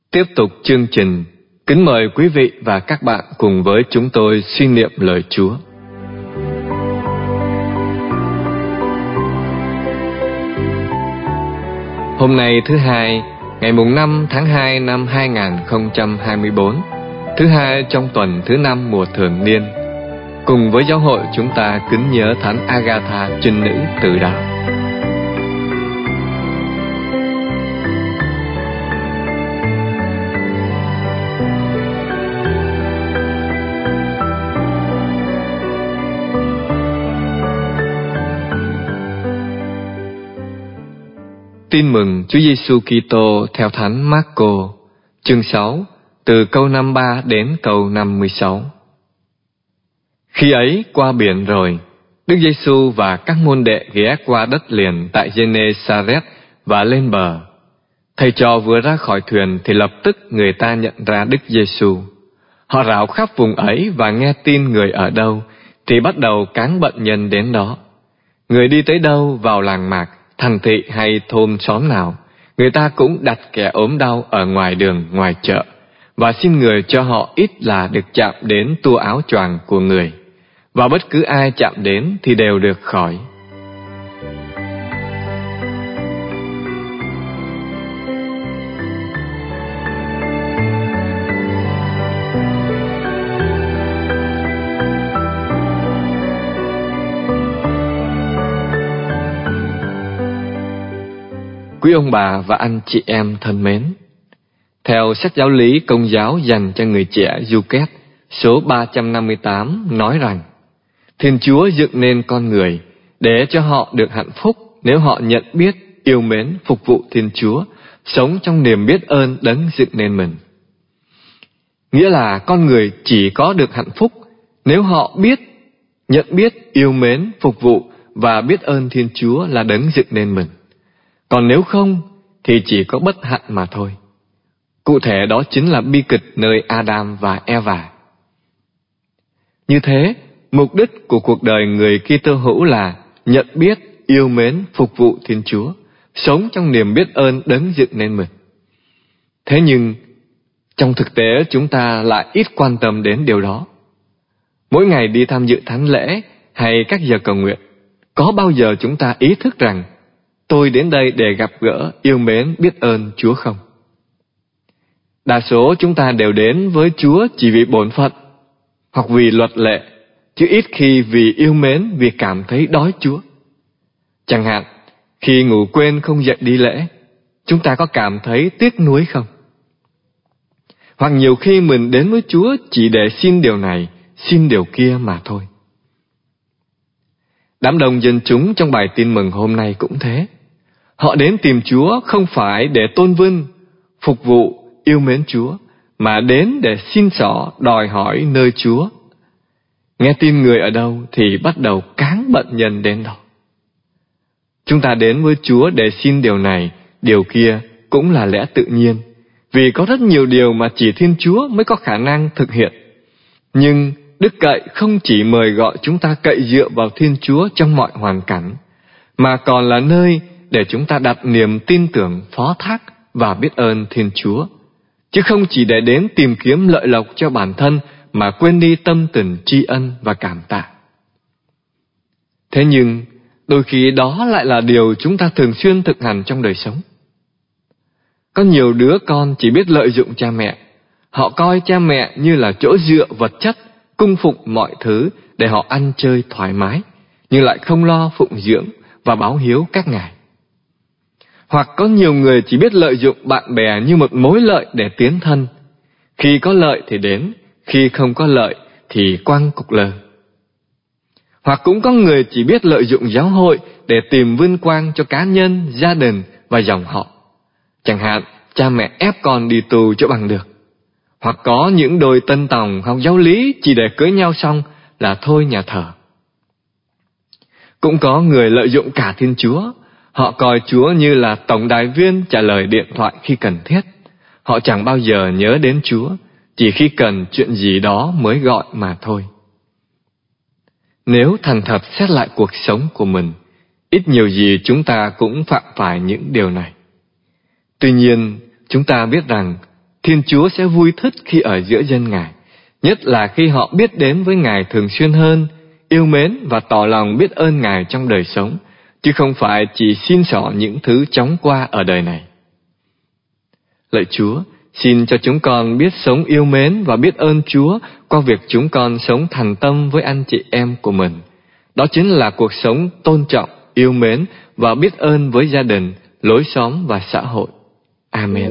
Tiếp tục chương trình, kính mời quý vị và các bạn cùng với chúng tôi suy niệm lời Chúa. Hôm nay thứ hai, ngày mùng 5 tháng 2 năm 2024, thứ hai trong tuần thứ 5 mùa thường niên. Cùng với giáo hội chúng ta kính nhớ Thánh Agatha trinh nữ Từ Đạo. Tin mừng Chúa Giêsu Kitô theo Thánh Marco, chương 6, từ câu 53 đến câu 56. Khi ấy qua biển rồi, Đức Giêsu và các môn đệ ghé qua đất liền tại Gê-nê-sa-rét và lên bờ. Thầy trò vừa ra khỏi thuyền thì lập tức người ta nhận ra Đức Giêsu. Họ rảo khắp vùng ấy và nghe tin người ở đâu thì bắt đầu cáng bệnh nhân đến đó. Người đi tới đâu, vào làng mạc, thành thị hay thôn xóm nào, người ta cũng đặt kẻ ốm đau ở ngoài đường, ngoài chợ, và xin người cho họ ít là được chạm đến tua áo choàng của người, và bất cứ ai chạm đến thì đều được khỏi. Quý ông bà và anh chị em thân mến, theo sách giáo lý Công giáo dành cho người trẻ Du-két số 358 nói rằng, Thiên Chúa dựng nên con người để cho họ được hạnh phúc nếu họ nhận biết, yêu mến, phục vụ Thiên Chúa, sống trong niềm biết ơn Đấng dựng nên mình. Nghĩa là con người chỉ có được hạnh phúc nếu họ biết, nhận biết, yêu mến, phục vụ và biết ơn Thiên Chúa là Đấng dựng nên mình. Còn nếu không, thì chỉ có bất hạnh mà thôi. Cụ thể đó chính là bi kịch nơi Adam và Eva. Như thế, mục đích của cuộc đời người Kitô hữu là nhận biết, yêu mến, phục vụ Thiên Chúa, sống trong niềm biết ơn Đấng dựng nên mình. Thế nhưng, trong thực tế chúng ta lại ít quan tâm đến điều đó. Mỗi ngày đi tham dự thánh lễ hay các giờ cầu nguyện, có bao giờ chúng ta ý thức rằng tôi đến đây để gặp gỡ, yêu mến, biết ơn Chúa không? Đa số chúng ta đều đến với Chúa chỉ vì bổn phận hoặc vì luật lệ, chứ ít khi vì yêu mến, vì cảm thấy đói Chúa. Chẳng hạn, khi ngủ quên không dậy đi lễ, chúng ta có cảm thấy tiếc nuối không? Hoặc nhiều khi mình đến với Chúa chỉ để xin điều này, xin điều kia mà thôi. Đám đông dân chúng trong bài tin mừng hôm nay cũng thế. Họ đến tìm Chúa không phải để tôn vinh, phục vụ, yêu mến Chúa, mà đến để xin xỏ, đòi hỏi nơi Chúa. Nghe tin người ở đâu thì bắt đầu cáng bệnh nhân đến đó. Chúng ta đến với Chúa để xin điều này, điều kia cũng là lẽ tự nhiên, vì có rất nhiều điều mà chỉ Thiên Chúa mới có khả năng thực hiện. Nhưng Đức Cậy không chỉ mời gọi chúng ta cậy dựa vào Thiên Chúa trong mọi hoàn cảnh, mà còn là nơi để chúng ta đặt niềm tin tưởng, phó thác và biết ơn Thiên Chúa, chứ không chỉ để đến tìm kiếm lợi lộc cho bản thân mà quên đi tâm tình tri ân và cảm tạ. Thế nhưng, đôi khi đó lại là điều chúng ta thường xuyên thực hành trong đời sống. Có nhiều đứa con chỉ biết lợi dụng cha mẹ. Họ coi cha mẹ như là chỗ dựa vật chất, cung phụng mọi thứ để họ ăn chơi thoải mái, nhưng lại không lo phụng dưỡng và báo hiếu các ngài. Hoặc có nhiều người chỉ biết lợi dụng bạn bè như một mối lợi để tiến thân. Khi có lợi thì đến, khi không có lợi thì quăng cục lơ. Hoặc cũng có người chỉ biết lợi dụng giáo hội để tìm vinh quang cho cá nhân, gia đình và dòng họ. Chẳng hạn, cha mẹ ép con đi tù cho bằng được. Hoặc có những đôi tân tòng học giáo lý chỉ để cưới nhau xong là thôi nhà thờ. Cũng có người lợi dụng cả Thiên Chúa. Họ coi Chúa như là tổng đài viên trả lời điện thoại khi cần thiết. Họ chẳng bao giờ nhớ đến Chúa, chỉ khi cần chuyện gì đó mới gọi mà thôi. Nếu thành thật xét lại cuộc sống của mình, ít nhiều gì chúng ta cũng phạm phải những điều này. Tuy nhiên, chúng ta biết rằng Thiên Chúa sẽ vui thích khi ở giữa dân Ngài, nhất là khi họ biết đến với Ngài thường xuyên hơn, yêu mến và tỏ lòng biết ơn Ngài trong đời sống, chứ không phải chỉ xin xỏ những thứ chóng qua ở đời này. Lạy Chúa, xin cho chúng con biết sống yêu mến và biết ơn Chúa qua việc chúng con sống thành tâm với anh chị em của mình. Đó chính là cuộc sống tôn trọng, yêu mến và biết ơn với gia đình, lối xóm và xã hội. Amen.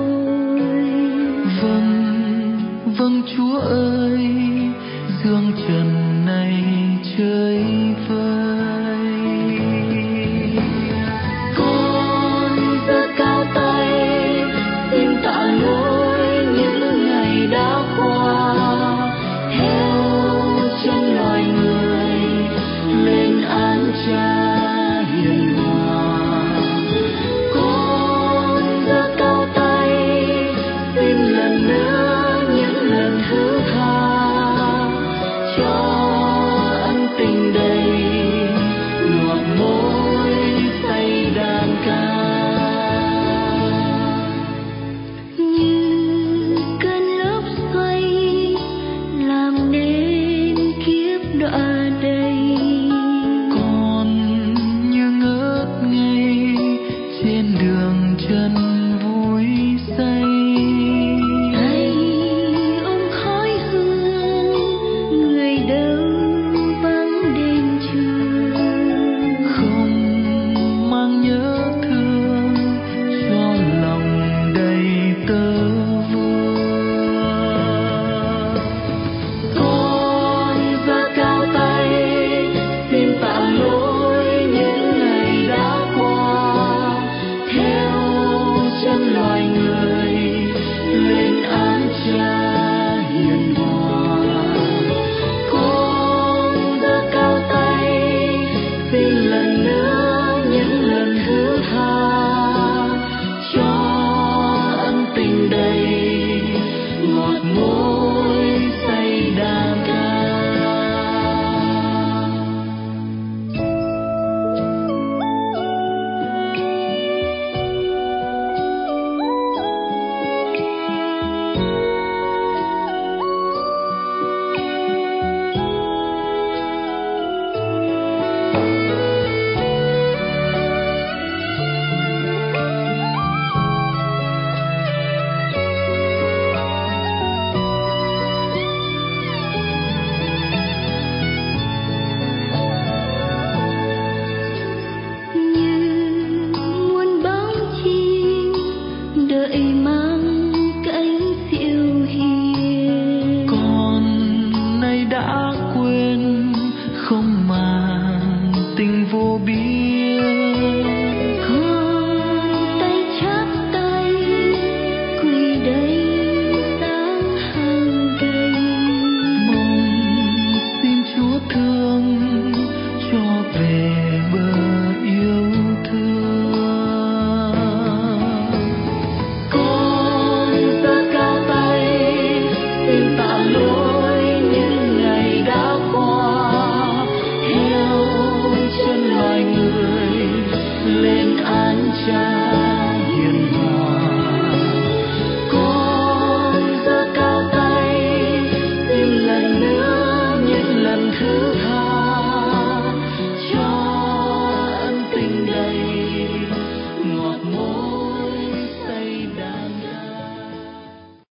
Vâng Chúa ơi, dương trời